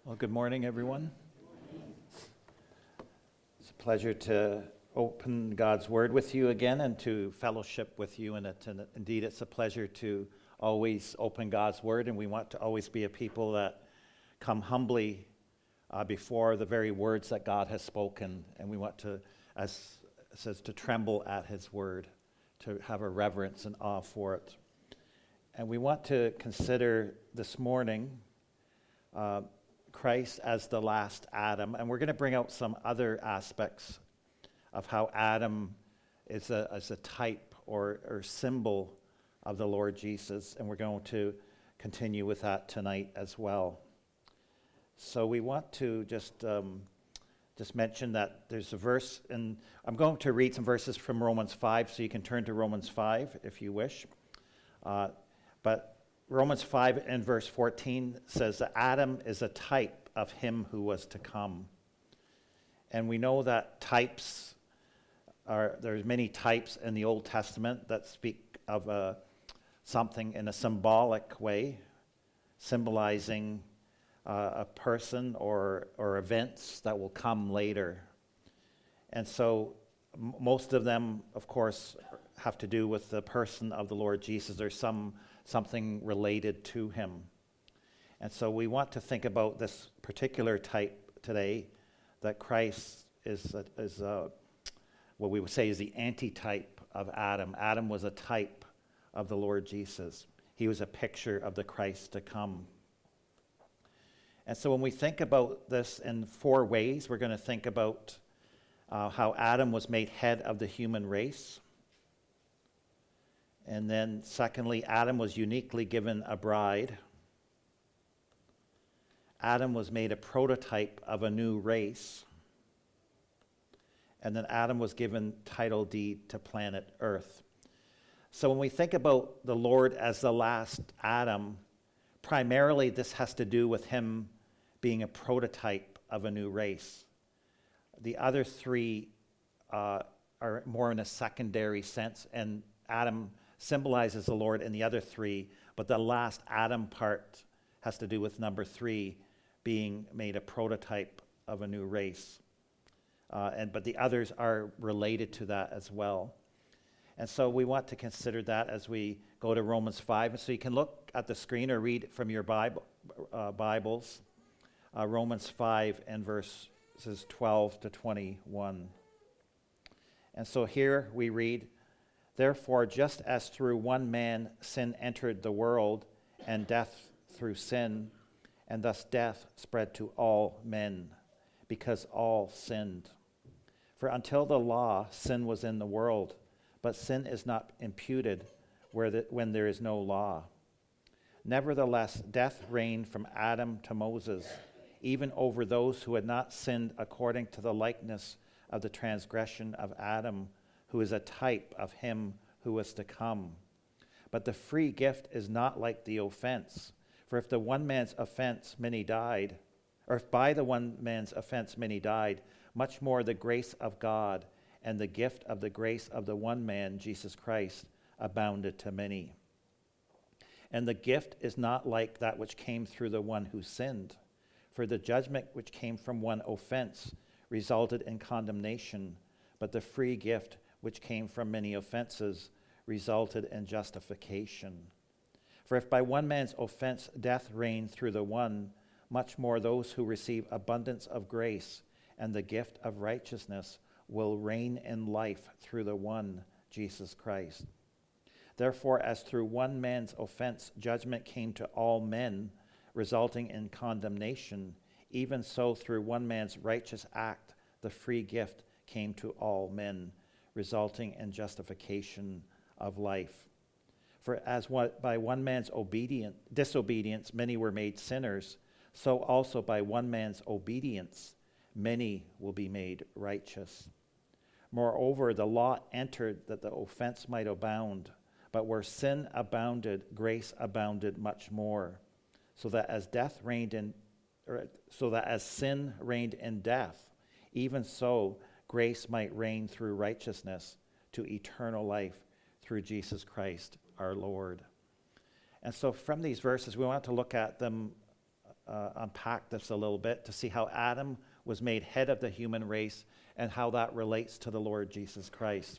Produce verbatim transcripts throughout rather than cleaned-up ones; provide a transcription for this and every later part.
Well, good morning, everyone. It's a pleasure to open God's Word with you again and to fellowship with you in it. And indeed, it's a pleasure to always open God's Word, and we want to always be a people that come humbly uh, before the very words that God has spoken. And we want to, as it says, to tremble at His Word, to have a reverence and awe for it. And we want to consider this morning uh, Christ as the last Adam, and we're going to bring out some other aspects of how Adam is a, is a type or, or symbol of the Lord Jesus, and we're going to continue with that tonight as well. So we want to just um, just mention that there's a verse, and I'm going to read some verses from Romans five, so you can turn to Romans five if you wish. Uh, but Romans five and verse fourteen says that Adam is a type of him who was to come. And we know that types are, there's many types in the Old Testament that speak of a, something in a symbolic way, symbolizing uh, a person or, or events that will come later. And so m- most of them, of course, have to do with the person of the Lord Jesus. There's some something related to him. And so we want to think about this particular type today, that Christ is, a, is a, what we would say is the antitype of Adam. Adam was a type of the Lord Jesus. He was a picture of the Christ to come. And so when we think about this in four ways, we're going to think about uh, how Adam was made head of the human race. And then secondly, Adam was uniquely given a bride. Adam was made a prototype of a new race. And then Adam was given title deed to planet Earth. So when we think about the Lord as the last Adam, primarily this has to do with him being a prototype of a new race. The other three uh, are more in a secondary sense, and Adam symbolizes the Lord in the other three, but the last Adam part has to do with number three, being made a prototype of a new race. Uh, and but the others are related to that as well. And so we want to consider that as we go to Romans five. And so you can look at the screen or read from your Bible, uh, Bibles, uh, Romans five and verses twelve to twenty-one. And so here we read, "Therefore, just as through one man sin entered the world, and death through sin, and thus death spread to all men, because all sinned. For until the law, sin was in the world, but sin is not imputed where the, when there is no law. Nevertheless, death reigned from Adam to Moses, even over those who had not sinned according to the likeness of the transgression of Adam, who is a type of him who was to come. But the free gift is not like the offense. For if the one man's offense many died, or if by the one man's offense many died, much more the grace of God and the gift of the grace of the one man, Jesus Christ, abounded to many. And the gift is not like that which came through the one who sinned. For the judgment which came from one offense resulted in condemnation, but the free gift which came from many offenses resulted in justification. For if by one man's offense death reigned through the one, much more those who receive abundance of grace and the gift of righteousness will reign in life through the one, Jesus Christ. Therefore, as through one man's offense judgment came to all men, resulting in condemnation, even so through one man's righteous act the free gift came to all men, resulting in justification of life. For as what, by one man's obedient, disobedience many were made sinners, so also by one man's obedience many will be made righteous. Moreover, the law entered that the offense might abound, but where sin abounded, grace abounded much more, so that as death reigned in, or, so that as sin reigned in death, even so grace might reign through righteousness to eternal life through Jesus Christ our Lord." And so from these verses, we want to look at them uh, unpack this a little bit to see how Adam was made head of the human race and how that relates to the Lord Jesus Christ.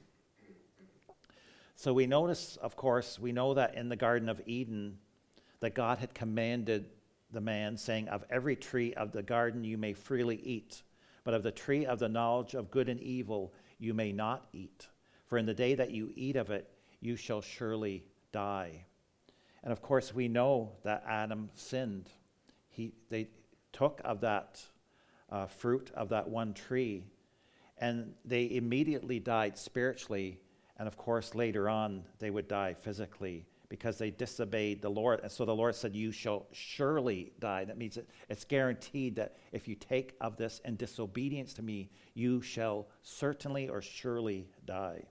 So we notice, of course, we know that in the Garden of Eden, that God had commanded the man, saying, of every tree of the garden you may freely eat, but of the tree of the knowledge of good and evil you may not eat. For in the day that you eat of it, you shall surely die. And of course, we know that Adam sinned. He, they took of that uh, fruit of that one tree, and they immediately died spiritually. And of course, later on, they would die physically because they disobeyed the Lord. And so the Lord said, you shall surely die. That means that it's guaranteed that if you take of this in disobedience to me, you shall certainly or surely die.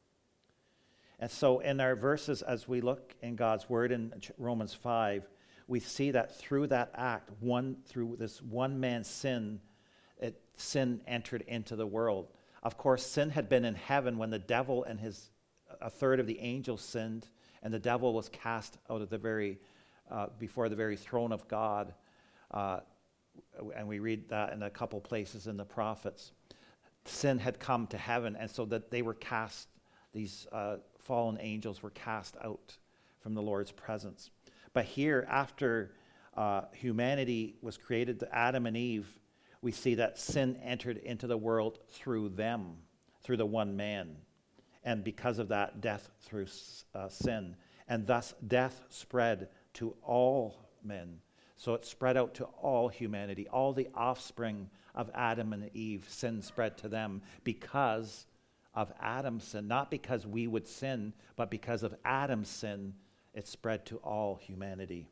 And so in our verses, as we look in God's word in Romans five, we see that through that act, one through this one man's sin, it, sin entered into the world. Of course, sin had been in heaven when the devil and his a third of the angels sinned, and the devil was cast out of the very uh, before the very throne of God. Uh, and we read that in a couple places in the prophets. Sin had come to heaven, and so that they were cast. These uh, fallen angels were cast out from the Lord's presence. But here, after uh, humanity was created, Adam and Eve, we see that sin entered into the world through them, through the one man. And because of that, death through uh, sin. And thus, death spread to all men. So it spread out to all humanity. All the offspring of Adam and Eve, sin spread to them because of Adam's sin. Not because we would sin, but because of Adam's sin, it spread to all humanity.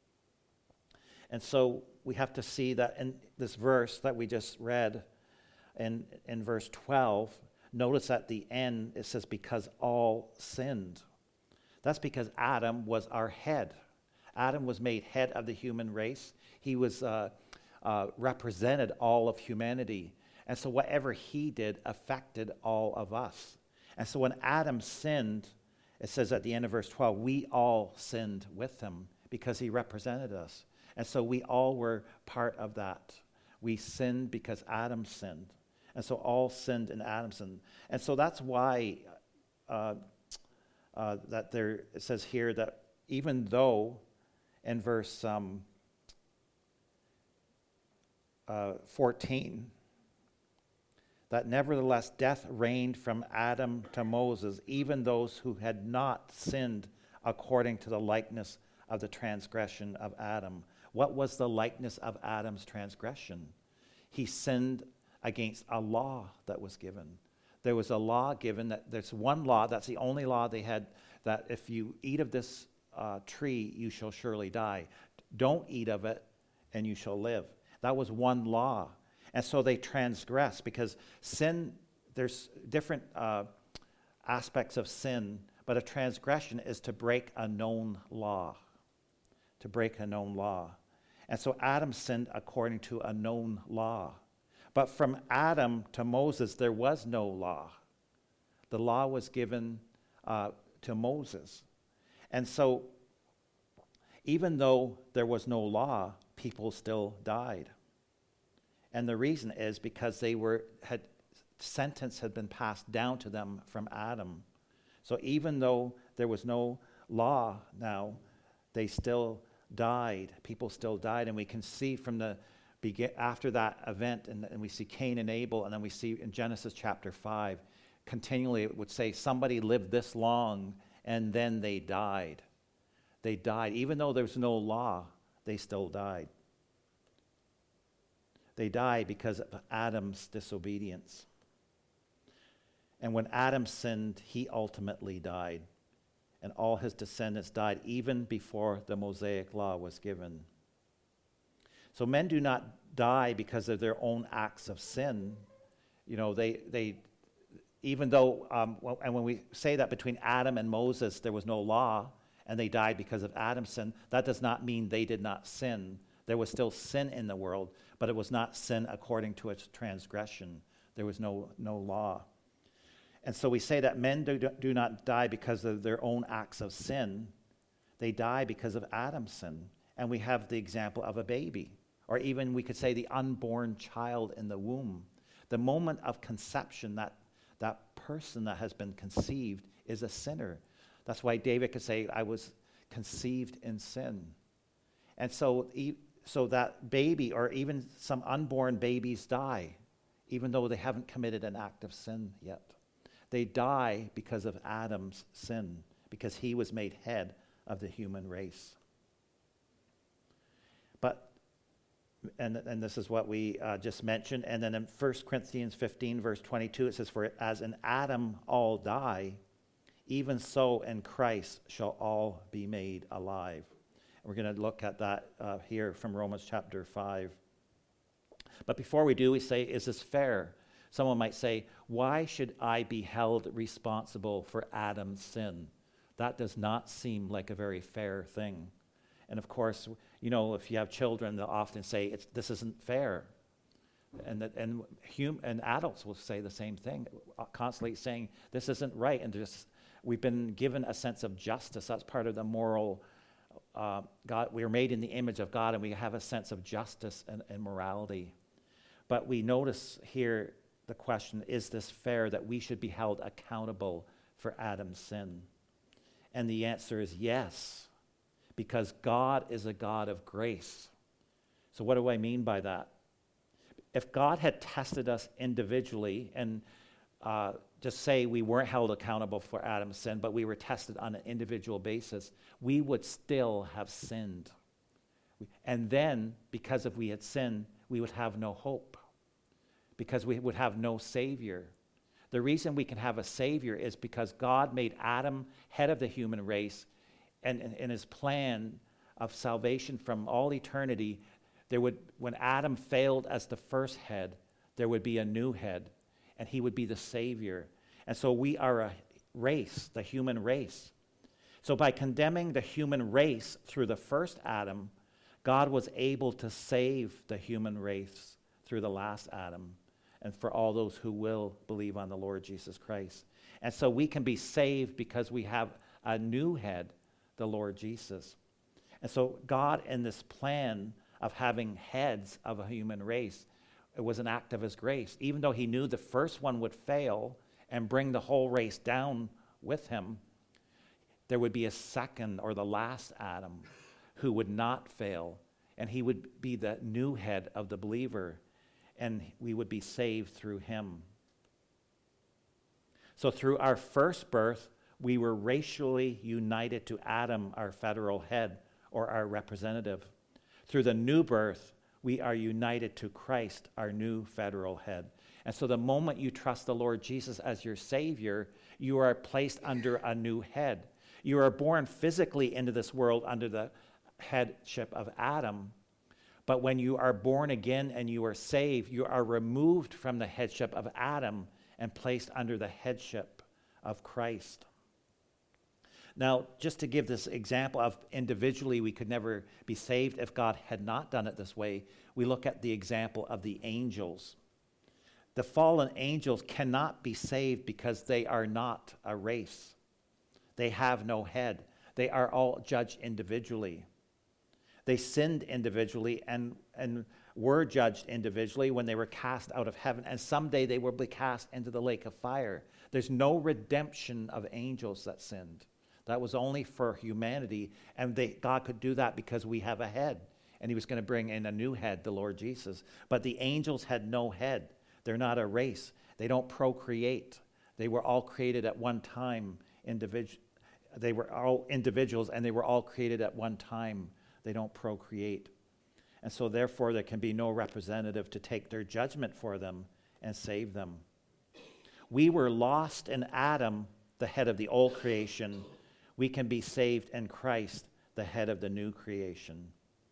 And so we have to see that in this verse that we just read, in, in verse twelve, notice at the end it says, because all sinned. That's because Adam was our head. Adam was made head of the human race. He was uh, uh, represented all of humanity. And so whatever he did affected all of us. And so when Adam sinned, it says at the end of verse twelve, we all sinned with him because he represented us. And so we all were part of that. We sinned because Adam sinned. And so all sinned in Adam's sin. And so that's why uh, uh, that there it says here that even though in verse um, uh, fourteen, that nevertheless death reigned from Adam to Moses, even those who had not sinned according to the likeness of the transgression of Adam. What was the likeness of Adam's transgression? He sinned against a law that was given. There was a law given, that there's one law, that's the only law they had, that if you eat of this uh, tree, you shall surely die. Don't eat of it, and you shall live. That was one law. And so they transgress because sin, there's different uh, aspects of sin, but a transgression is to break a known law. To break a known law. And so Adam sinned according to a known law. But from Adam to Moses, there was no law. The law was given uh, to Moses. And so even though there was no law, people still died. And the reason is because they were had sentence had been passed down to them from Adam. So even though there was no law now, they still died. People still died, and we can see from the begin after that event, and, and we see Cain and Abel, and then we see in Genesis chapter five, continually it would say somebody lived this long, and then they died. They died, even though there's no law. They still died. They died because of Adam's disobedience. And when Adam sinned, he ultimately died. And all his descendants died even before the Mosaic law was given. So men do not die because of their own acts of sin. You know, they, they even though, um, well, and when we say that between Adam and Moses there was no law, and they died because of Adam's sin, that does not mean they did not sin. There was still sin in the world, but it was not sin according to its transgression. There was no, no law. And so we say that men do, do not die because of their own acts of sin. They die because of Adam's sin. and we have the example of a baby, or even we could say the unborn child in the womb. The moment of conception, that, that person that has been conceived is a sinner. That's why David could say, I was conceived in sin. And so, so that baby, or even some unborn babies die, even though they haven't committed an act of sin yet. They die because of Adam's sin, because he was made head of the human race. But, and, and this is what we uh, just mentioned, and then in First Corinthians fifteen, verse twenty-two, it says, for as in Adam all die, even so in Christ shall all be made alive. And we're going to look at that uh, here from Romans chapter five. But before we do, we say, is this fair? Someone might say, why should I be held responsible for Adam's sin? That does not seem like a very fair thing. And of course, you know, if you have children, they'll often say, it's, this isn't fair. And, that, and, hum, and adults will say the same thing, constantly saying, this isn't right. And just, we've been given a sense of justice. That's part of the moral, uh, God. We are made in the image of God, and we have a sense of justice and, and morality. But we notice here the question, is this fair that we should be held accountable for Adam's sin? And the answer is yes, because God is a God of grace. So what do I mean by that? If God had tested us individually and uh, just say we weren't held accountable for Adam's sin, but we were tested on an individual basis, we would still have sinned. And then, because if we had sinned, we would have no hope, because we would have no Savior. The reason we can have a Savior is because God made Adam head of the human race, and in his plan of salvation from all eternity, there would, when Adam failed as the first head, there would be a new head, and he would be the Savior. And so we are a race, the human race. So by condemning the human race through the first Adam, God was able to save the human race through the last Adam, and for all those who will believe on the Lord Jesus Christ. And so we can be saved because we have a new head, the Lord Jesus. And so God, in this plan of having heads of a human race, it was an act of his grace. Even though he knew the first one would fail and bring the whole race down with him, there would be a second, or the last Adam, who would not fail, and he would be the new head of the believer, and we would be saved through him. So through our first birth, we were racially united to Adam, our federal head, or our representative. Through the new birth, we are united to Christ, our new federal head. And so the moment you trust the Lord Jesus as your Savior, you are placed under a new head. You are born physically into this world under the headship of Adam. But when you are born again and you are saved, you are removed from the headship of Adam and placed under the headship of Christ. Now, just to give this example of individually we could never be saved if God had not done it this way, we look at the example of the angels. The fallen angels cannot be saved because they are not a race. They have no head. They are all judged individually. They sinned individually and, and were judged individually when they were cast out of heaven, and someday they will be cast into the lake of fire. There's no redemption of angels that sinned. That was only for humanity, and they, God could do that because we have a head, and he was going to bring in a new head, the Lord Jesus. But the angels had no head. They're not a race. They don't procreate. They were all created at one time. Individu- they were all individuals, and they were all created at one time. They don't procreate. And so therefore there can be no representative to take their judgment for them and save them. We were lost in Adam, the head of the old creation. We can be saved in Christ, the head of the new creation.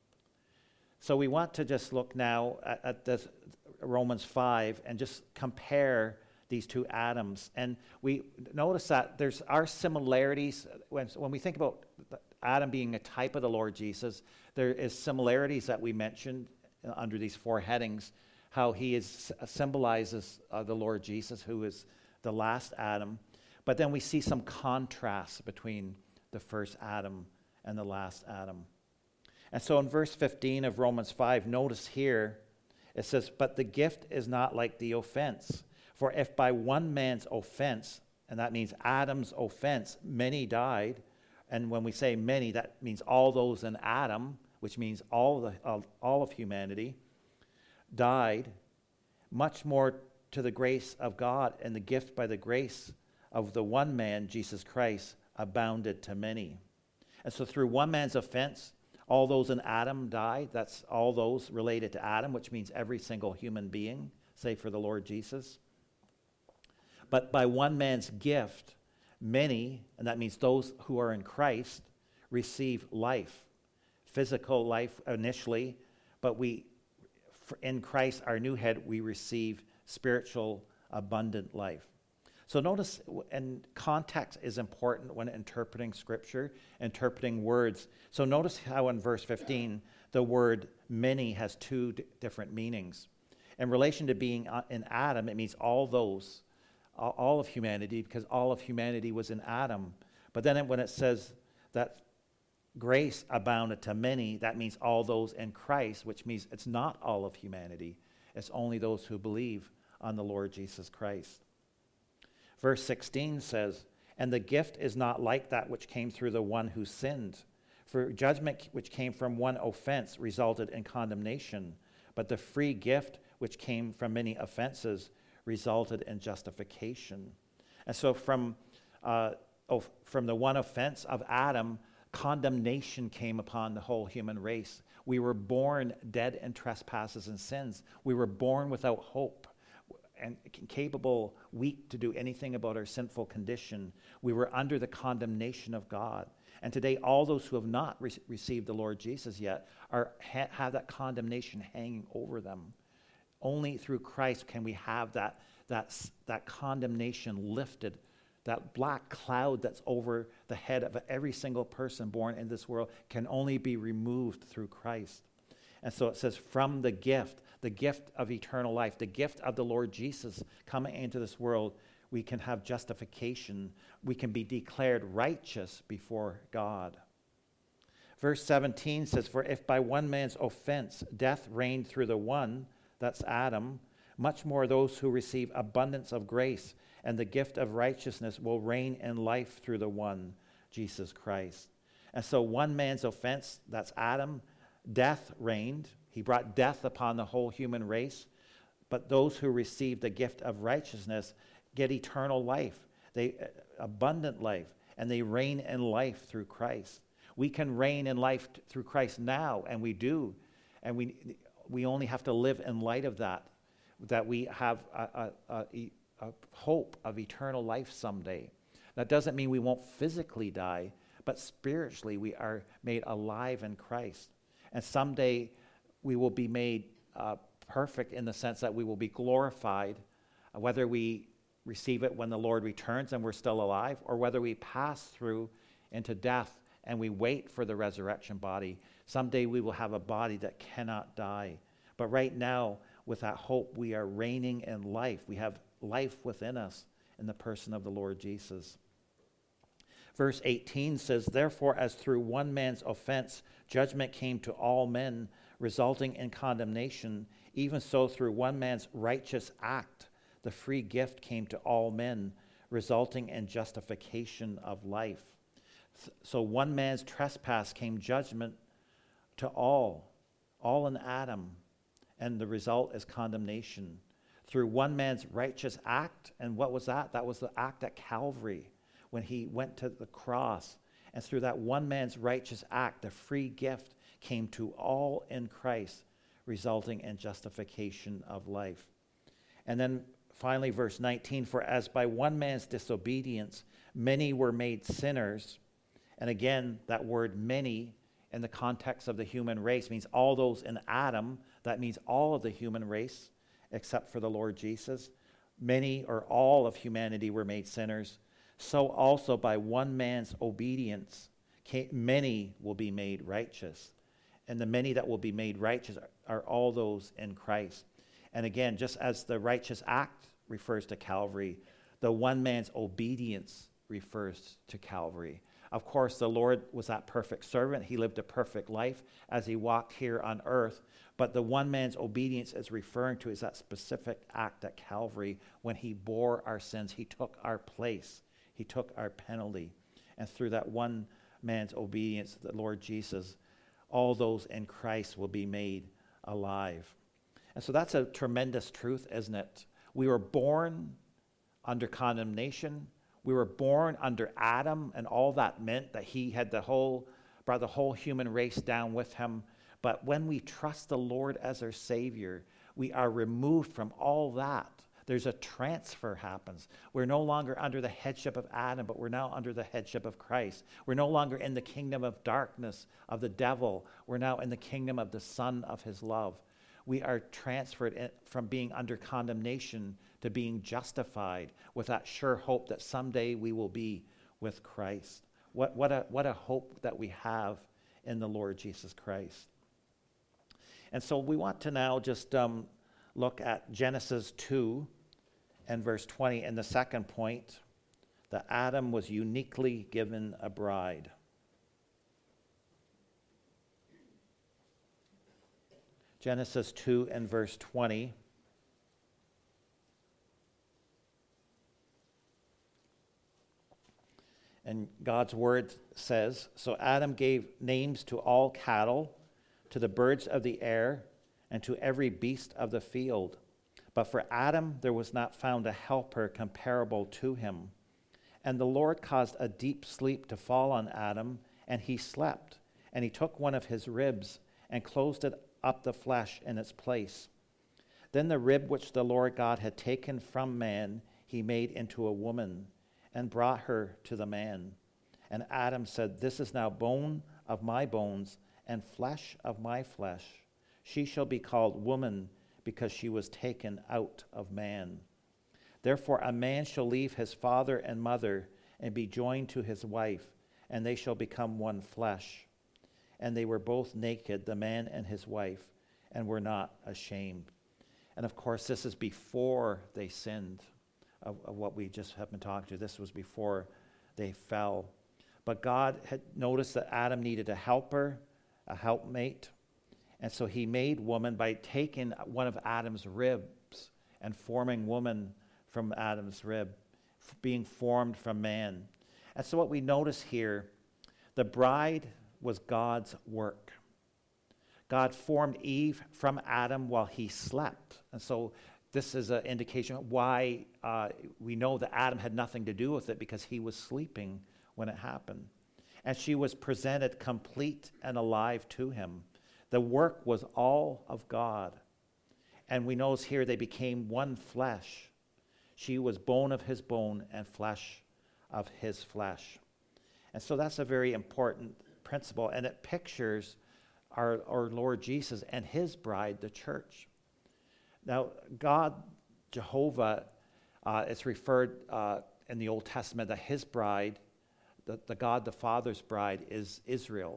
So we want to just look now at, at this Romans five and just compare these two Adams. And we notice that there's our similarities. When, when we think about Adam being a type of the Lord Jesus, there is similarities that we mentioned under these four headings, how he is symbolizes uh, the Lord Jesus, who is the last Adam. But then we see some contrast between the first Adam and the last Adam. And so in verse fifteen of Romans five, notice here, it says, but the gift is not like the offense. For if by one man's offense, and that means Adam's offense, many died, and when we say many, that means all those in Adam, which means all, the, uh, all of humanity, died, much more to the grace of God and the gift by the grace of the one man, Jesus Christ, abounded to many. And so through one man's offense, all those in Adam died. That's all those related to Adam, which means every single human being, save for the Lord Jesus. But by one man's gift, many, and that means those who are in Christ, receive life. Physical life initially, but we, in Christ, our new head, we receive spiritual, abundant life. So notice, and context is important when interpreting Scripture, interpreting words. So notice how in verse fifteen, the word many has two d- different meanings. In relation to being in Adam, it means all those, all of humanity, because all of humanity was in Adam. But then when it says that grace abounded to many, that means all those in Christ, which means it's not all of humanity. It's only those who believe on the Lord Jesus Christ. Verse sixteen says, and the gift is not like that which came through the one who sinned. For judgment which came from one offense resulted in condemnation, but the free gift which came from many offenses resulted in justification. And so from, uh, oh, from the one offense of Adam, condemnation came upon the whole human race. We were born dead in trespasses and sins. We were born without hope and capable, weak to do anything about our sinful condition. We were under the condemnation of God. And today, all those who have not re- received the Lord Jesus yet are ha- have that condemnation hanging over them. Only through Christ can we have that, that, that condemnation lifted. That black cloud that's over the head of every single person born in this world can only be removed through Christ. And so it says, from the gift, the gift of eternal life, the gift of the Lord Jesus coming into this world, we can have justification. We can be declared righteous before God. Verse seventeen says, for if by one man's offense death reigned through the one, that's Adam, much more those who receive abundance of grace and the gift of righteousness will reign in life through the one, Jesus Christ. And so one man's offense, that's Adam, death reigned. He brought death upon the whole human race. But those who receive the gift of righteousness get eternal life, they uh, abundant life, and they reign in life through Christ. We can reign in life t- through Christ now, and we do. And we we only have to live in light of that, that we have a, a, a, a hope of eternal life someday. That doesn't mean we won't physically die, but spiritually we are made alive in Christ. And someday we will be made uh, perfect in the sense that we will be glorified, uh, whether we receive it when the Lord returns and we're still alive, or whether we pass through into death and we wait for the resurrection body. Someday we will have a body that cannot die. But right now, with that hope, we are reigning in life. We have life within us in the person of the Lord Jesus. Verse eighteen says, therefore, as through one man's offense, judgment came to all men, resulting in condemnation, even so through one man's righteous act, the free gift came to all men, resulting in justification of life. So one man's trespass came judgment to all, all in Adam, and the result is condemnation. Through one man's righteous act, and what was that? That was the act at Calvary, when he went to the cross. And through that one man's righteous act, the free gift came to all in Christ, resulting in justification of life. And then finally, verse nineteen, for as by one man's disobedience, many were made sinners. And again, that word many in the context of the human race means all those in Adam. That means all of the human race, except for the Lord Jesus. Many or all of humanity were made sinners. So also by one man's obedience, many will be made righteous. And the many that will be made righteous are, are all those in Christ. And again, just as the righteous act refers to Calvary, the one man's obedience refers to Calvary. Of course, the Lord was that perfect servant. He lived a perfect life as he walked here on earth. But the one man's obedience is referring to is that specific act at Calvary when he bore our sins. He took our place. He took our penalty. And through that one man's obedience, the Lord Jesus, all those in Christ will be made alive. And so that's a tremendous truth, isn't it? We were born under condemnation. We were born under Adam, and all that meant that he had the whole, brought the whole human race down with him. But when we trust the Lord as our Savior, we are removed from all that. There's a transfer happens. We're no longer under the headship of Adam, but we're now under the headship of Christ. We're no longer in the kingdom of darkness of the devil. We're now in the kingdom of the Son of his love. We are transferred in, from being under condemnation to being justified with that sure hope that someday we will be with Christ. What, what, a, what a hope that we have in the Lord Jesus Christ. And so we want to now just um, look at Genesis two and verse twenty. And the second point, that Adam was uniquely given a bride. Genesis two and verse twenty. And God's word says, so Adam gave names to all cattle, to the birds of the air, and to every beast of the field. But for Adam there was not found a helper comparable to him. And the Lord caused a deep sleep to fall on Adam, and he slept. And he took one of his ribs and closed it up the flesh in its place. Then the rib which the Lord God had taken from man he made into a woman, and brought her to the man. And Adam said, this is now bone of my bones, and flesh of my flesh. She shall be called woman, because she was taken out of man. Therefore a man shall leave his father and mother, and be joined to his wife, and they shall become one flesh. And they were both naked, the man and his wife, and were not ashamed. And of course, this is before they sinned, of, of what we just have been talking to. This was before they fell. But God had noticed that Adam needed a helper, a helpmate. And so he made woman by taking one of Adam's ribs and forming woman from Adam's rib, f- being formed from man. And so what we notice here, the bride was God's work. God formed Eve from Adam while he slept. And so this is an indication of why uh, we know that Adam had nothing to do with it, because he was sleeping when it happened. And she was presented complete and alive to him. The work was all of God. And we notice here they became one flesh. She was bone of his bone and flesh of his flesh. And so that's a very important principle. And it pictures our, our Lord Jesus and his bride, the church. Now, God, Jehovah, uh, it's referred uh, in the Old Testament that his bride, the, the God the Father's bride, is Israel.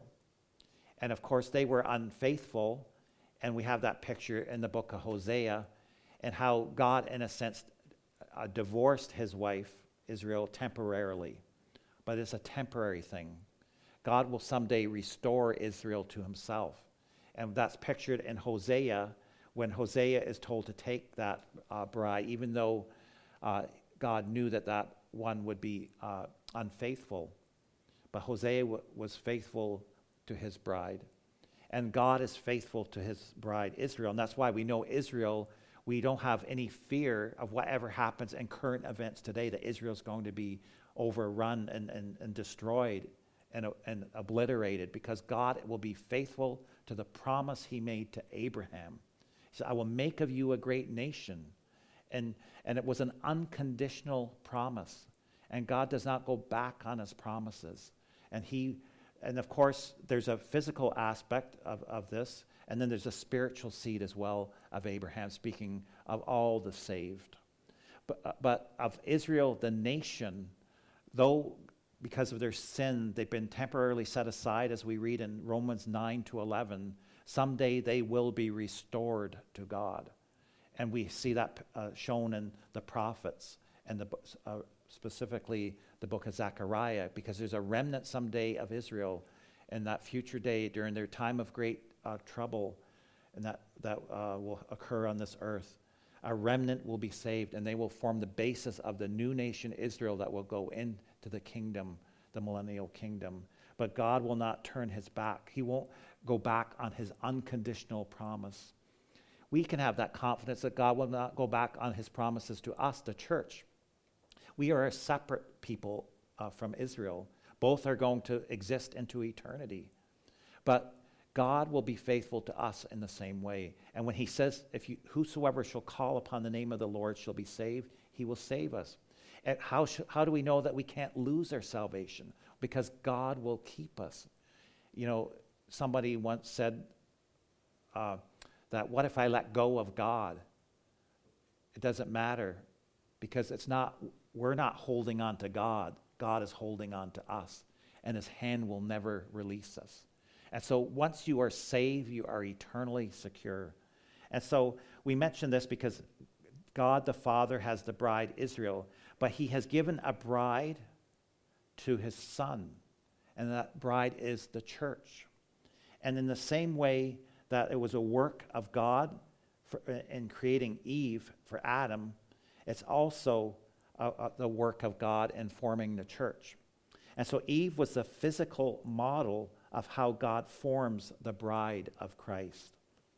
And of course, they were unfaithful, and we have that picture in the book of Hosea, and how God, in a sense, uh, divorced his wife, Israel, temporarily. But it's a temporary thing. God will someday restore Israel to himself. And that's pictured in Hosea, when Hosea is told to take that uh, bride, even though uh, God knew that that one would be uh, unfaithful. But Hosea w- was faithful to his bride. And God is faithful to his bride, Israel. And that's why we know Israel, we don't have any fear of whatever happens in current events today, that Israel's going to be overrun and, and, and destroyed and, and obliterated, because God will be faithful to the promise he made to Abraham. He said, I will make of you a great nation. And, and it was an unconditional promise. And God does not go back on his promises. And he, and of course, there's a physical aspect of, of this, and then there's a spiritual seed as well of Abraham, speaking of all the saved. But, uh, but of Israel, the nation, though because of their sin, they've been temporarily set aside, as we read in Romans nine to eleven, someday they will be restored to God. And we see that uh, shown in the prophets and the, bo- uh, specifically the book of Zechariah, because there's a remnant someday of Israel in that future day during their time of great uh, trouble, and that, that uh, will occur on this earth. A remnant will be saved, and they will form the basis of the new nation Israel that will go into the kingdom, the millennial kingdom. But God will not turn his back. He won't go back on his unconditional promise. We can have that confidence that God will not go back on his promises to us, the church. We are a separate people uh, from Israel. Both are going to exist into eternity. But God will be faithful to us in the same way. And when he says, if you, whosoever shall call upon the name of the Lord shall be saved, he will save us. And how, sh- how do we know that we can't lose our salvation? Because God will keep us. You know, somebody once said uh, that, what if I let go of God? It doesn't matter, because it's not, we're not holding on to God. God is holding on to us, and his hand will never release us. And so once you are saved, you are eternally secure. And so we mention this because God the Father has the bride Israel, but he has given a bride to his son, and that bride is the church. And in the same way that it was a work of God for, in creating Eve for Adam, it's also uh, uh, the work of God in forming the church. And so Eve was the physical model of how God forms the bride of Christ.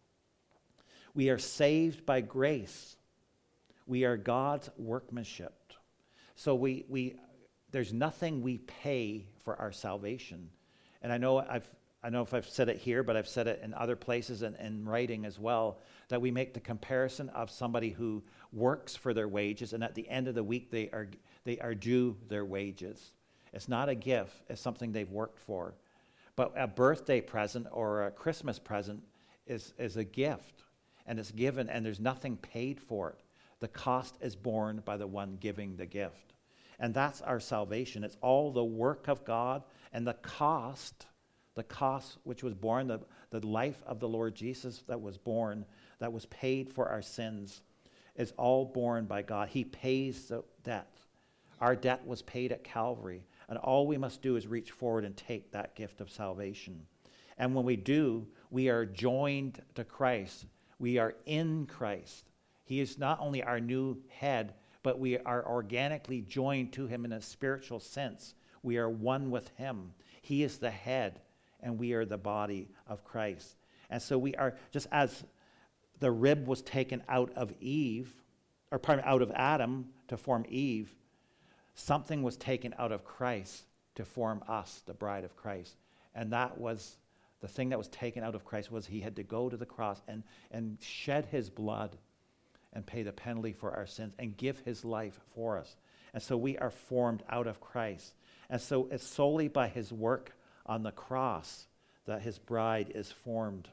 We are saved by grace. We are God's workmanship. So we we there's nothing we pay for our salvation. And I know I've I don't know if I've said it here, but I've said it in other places and in writing as well, that we make the comparison of somebody who works for their wages, and at the end of the week they are they are due their wages. It's not a gift, it's something they've worked for. But a birthday present or a Christmas present is, is a gift, and it's given, and there's nothing paid for it. The cost is borne by the one giving the gift. And that's our salvation. It's all the work of God, and the cost, the cost which was borne, the, the life of the Lord Jesus that was born, that was paid for our sins, is all borne by God. He pays the debt. Our debt was paid at Calvary. And all we must do is reach forward and take that gift of salvation. And when we do, we are joined to Christ. We are in Christ. He is not only our new head, but we are organically joined to him in a spiritual sense. We are one with him. He is the head, and we are the body of Christ. And so we are, just as the rib was taken out of Eve, or pardon, out of Adam to form Eve, something was taken out of Christ to form us, the bride of Christ. And that was, the thing that was taken out of Christ was he had to go to the cross and, and shed his blood and pay the penalty for our sins and give his life for us. And so we are formed out of Christ. And so it's solely by his work on the cross that his bride is formed.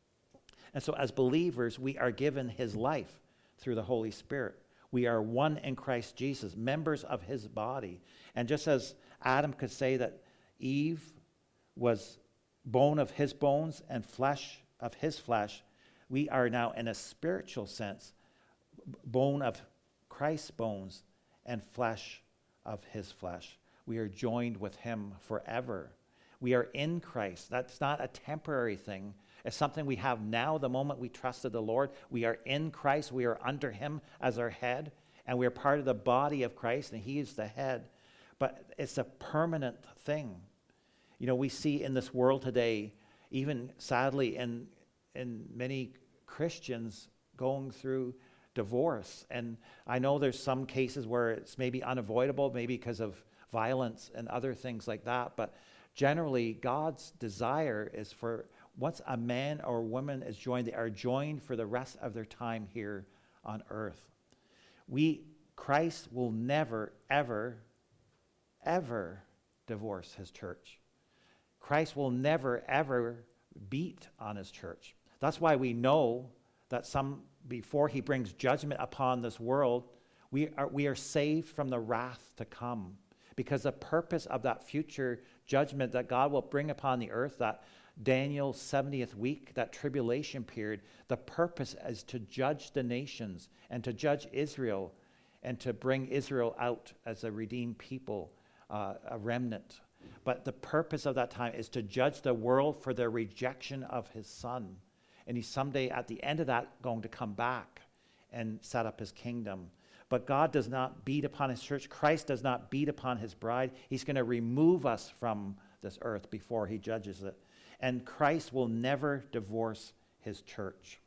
And so as believers, we are given his life through the Holy Spirit. We are one in Christ Jesus, members of his body. And just as Adam could say that Eve was bone of his bones and flesh of his flesh, we are now, in a spiritual sense, bone of Christ's bones and flesh of his flesh. We are joined with him forever. We are in Christ. That's not a temporary thing. It's something we have now the moment we trusted the Lord. We are in Christ. We are under him as our head, and we are part of the body of Christ, and he is the head. But it's a permanent thing. You know, we see in this world today, even sadly in, in many Christians going through divorce. And I know there's some cases where it's maybe unavoidable, maybe because of violence and other things like that. But generally, God's desire is for once a man or a woman is joined, they are joined for the rest of their time here on earth. We, Christ will never, ever, ever divorce his church. Christ will never, ever beat on his church. That's why we know that some, before he brings judgment upon this world, we are, we are saved from the wrath to come. Because the purpose of that future judgment that God will bring upon the earth, that Daniel's seventieth week, that tribulation period, the purpose is to judge the nations and to judge Israel and to bring Israel out as a redeemed people, uh, a remnant. But the purpose of that time is to judge the world for their rejection of his son. And he's someday at the end of that going to come back and set up his kingdom. But God does not beat upon his church. Christ does not beat upon his bride. He's going to remove us from this earth before he judges it. And Christ will never divorce his church.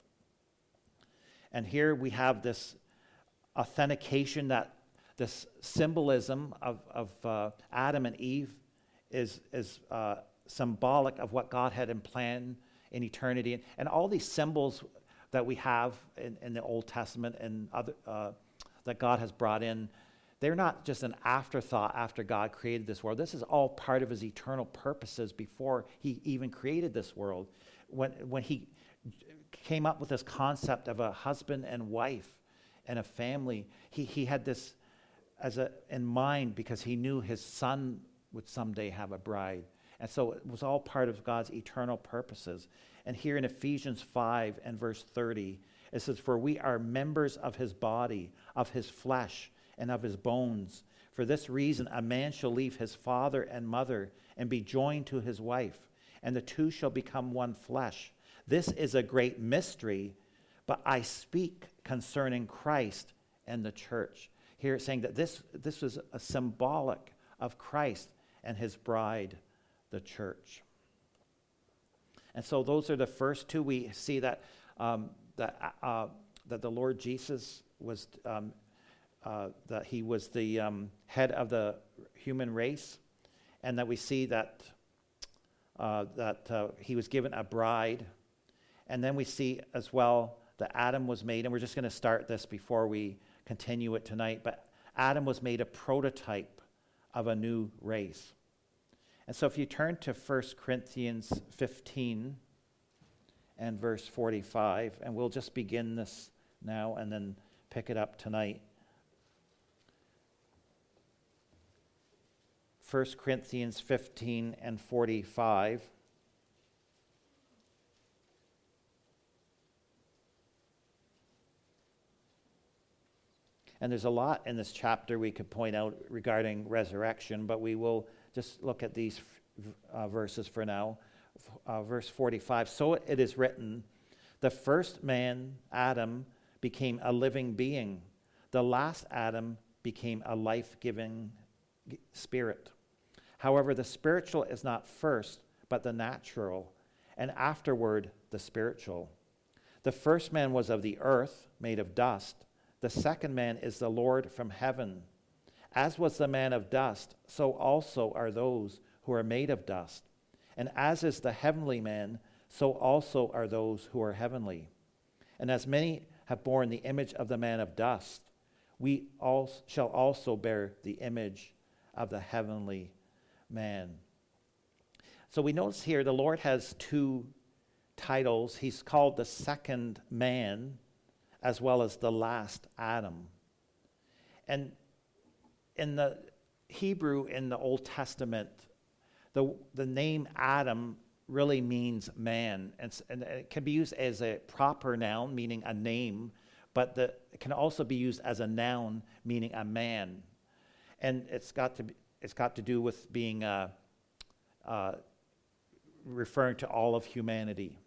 And here we have this authentication, that this symbolism of, of uh, Adam and Eve is, is uh, symbolic of what God had in plan in eternity. And, and all these symbols that we have in, in the Old Testament and other uh, that God has brought in, they're not just an afterthought after God created this world. This is all part of his eternal purposes before he even created this world. When, when he came up with this concept of a husband and wife and a family, he, he had this as a, in mind because he knew his son would someday have a bride. And so it was all part of God's eternal purposes. And here in Ephesians five and verse thirty, it says, "For we are members of his body, of his flesh, and of his bones. For this reason, a man shall leave his father and mother and be joined to his wife, and the two shall become one flesh. This is a great mystery, but I speak concerning Christ and the church." Here it's saying that this, this was a symbolic of Christ and his bride, the church. And so those are the first two. We see that um, that uh, that the Lord Jesus was um, uh, that he was the um, head of the human race, and that we see that uh, that uh, he was given a bride, and then we see as well that Adam was made, and we're just going to start this before we continue it tonight. But Adam was made a prototype of a new race. And so if you turn to First Corinthians fifteen and verse forty-five, and we'll just begin this now and then pick it up tonight. First Corinthians fifteen and forty-five. And there's a lot in this chapter we could point out regarding resurrection, but we will just look at these uh, verses for now. Uh, verse forty-five, "So it is written, the first man, Adam, became a living being. The last Adam became a life-giving spirit. However, the spiritual is not first, but the natural, and afterward the spiritual. The first man was of the earth, made of dust. The second man is the Lord from heaven. As was the man of dust, so also are those who are made of dust. And as is the heavenly man, so also are those who are heavenly. And as many have borne the image of the man of dust, we all shall also bear the image of the heavenly man." So we notice here the Lord has two titles. He's called the second man as well as the last Adam. And in the Hebrew in the Old Testament, the, the name Adam really means man. And, and it can be used as a proper noun, meaning a name, but the, it can also be used as a noun, meaning a man. And it's got to be, it's got to do with being uh, uh, referring to all of humanity.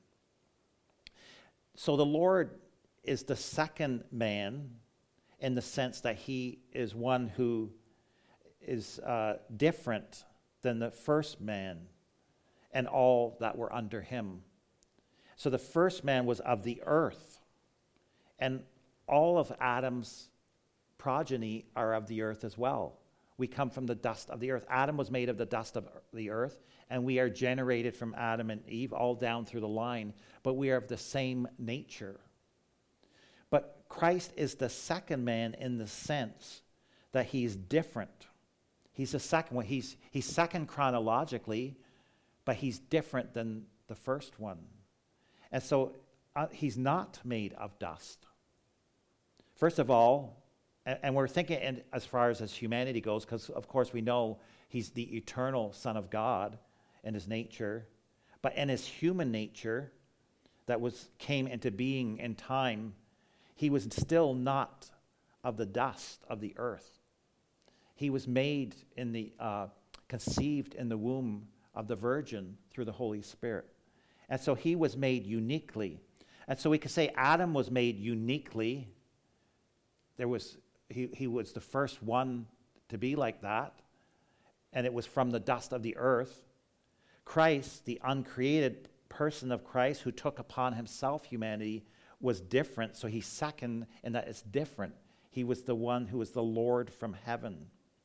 So the Lord is the second man in the sense that he is one who is uh, different than the first man and all that were under him. So the first man was of the earth, and all of Adam's progeny are of the earth as well. We come from the dust of the earth. Adam was made of the dust of the earth, and we are generated from Adam and Eve all down through the line, but we are of the same nature. But Christ is the second man in the sense that he's different. He's the second one. He's, he's second chronologically, but he's different than the first one. And so uh, he's not made of dust. First of all, and, and we're thinking in, as far as, as humanity goes, because of course we know he's the eternal Son of God in his nature, but in his human nature that was came into being in time, he was still not of the dust of the earth. He was made in the, uh, conceived in the womb of the Virgin through the Holy Spirit. And so he was made uniquely. And so we could say Adam was made uniquely. There was, he, he was the first one to be like that. And it was from the dust of the earth. Christ, the uncreated person of Christ who took upon himself humanity, was different. So he's second in that it's different. He was the one who was the Lord from heaven.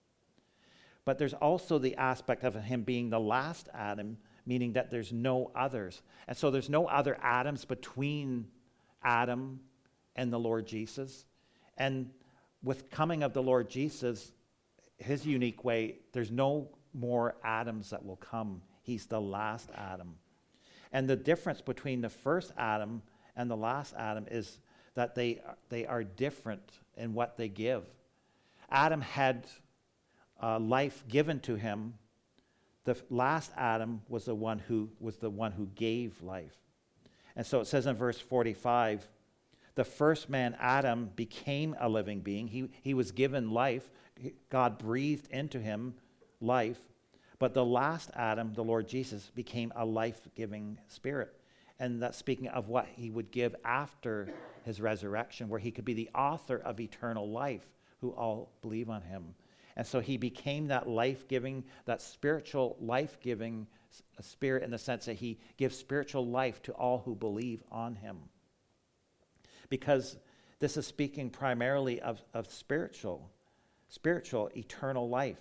But there's also the aspect of him being the last Adam, meaning that there's no others. And so there's no other Adams between Adam and the Lord Jesus. And with coming of the Lord Jesus, his unique way, there's no more Adams that will come. He's the last Adam. And the difference between the first Adam and the last Adam is that they, they are different in what they give. Adam had uh, life given to him. The last Adam was the one who was the one who gave life. And so it says in verse forty-five, the first man, Adam, became a living being. He, he was given life. God breathed into him life. But the last Adam, the Lord Jesus, became a life-giving spirit. And that's speaking of what he would give after his resurrection, where he could be the author of eternal life, who all believe on him. And so he became that life-giving, that spiritual life-giving spirit, in the sense that he gives spiritual life to all who believe on him. Because this is speaking primarily of, of spiritual, spiritual, eternal life.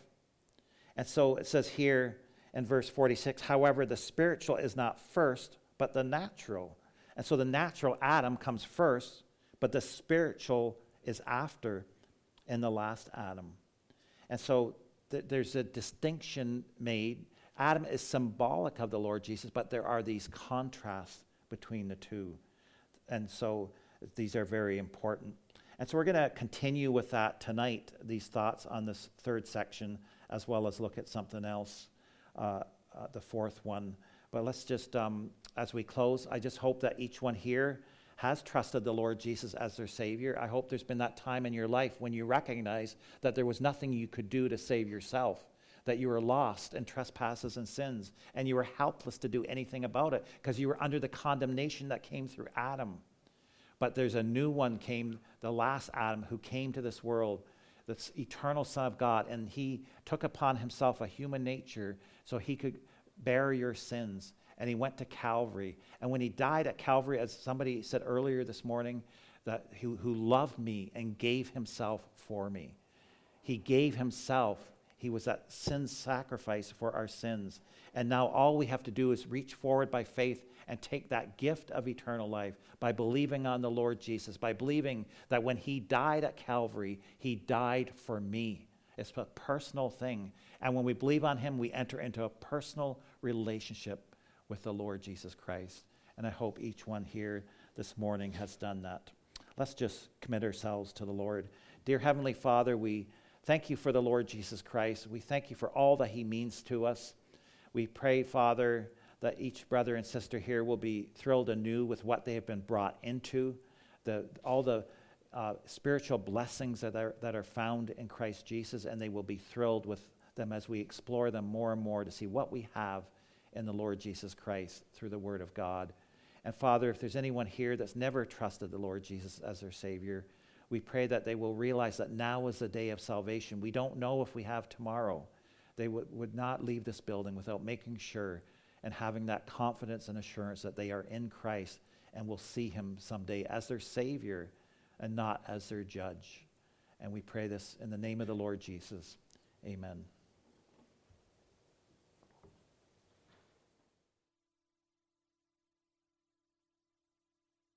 And so it says here in verse forty-six, however, the spiritual is not first, but the natural. And so the natural Adam comes first, but the spiritual is after in the last Adam. And so th- there's a distinction made. Adam is symbolic of the Lord Jesus, but there are these contrasts between the two. And so these are very important. And so we're going to continue with that tonight, these thoughts on this third section, as well as look at something else, uh, uh, the fourth one. But let's just, um, as we close, I just hope that each one here has trusted the Lord Jesus as their Savior. I hope there's been that time in your life when you recognize that there was nothing you could do to save yourself, that you were lost in trespasses and sins, and you were helpless to do anything about it because you were under the condemnation that came through Adam. But there's a new one came, the last Adam, who came to this world, the eternal Son of God, and he took upon himself a human nature so he could bear your sins. And he went to Calvary. And when he died at Calvary, as somebody said earlier this morning, that who, who loved me and gave himself for me. He gave himself. He was that sin sacrifice for our sins. And now all we have to do is reach forward by faith and take that gift of eternal life by believing on the Lord Jesus, by believing that when he died at Calvary, he died for me. It's a personal thing. And when we believe on him, we enter into a personal relationship with the Lord Jesus Christ. And I hope each one here this morning has done that. Let's just commit ourselves to the Lord. Dear Heavenly Father, we thank you for the Lord Jesus Christ. We thank you for all that he means to us. We pray, Father, that each brother and sister here will be thrilled anew with what they have been brought into, the, all the uh, spiritual blessings that are, that are found in Christ Jesus, and they will be thrilled with them as we explore them more and more to see what we have in the Lord Jesus Christ through the Word of God. And Father, if there's anyone here that's never trusted the Lord Jesus as their Savior, we pray that they will realize that now is the day of salvation. We don't know if we have tomorrow. They would, would not leave this building without making sure and having that confidence and assurance that they are in Christ and will see him someday as their Savior and not as their judge. And we pray this in the name of the Lord Jesus. Amen.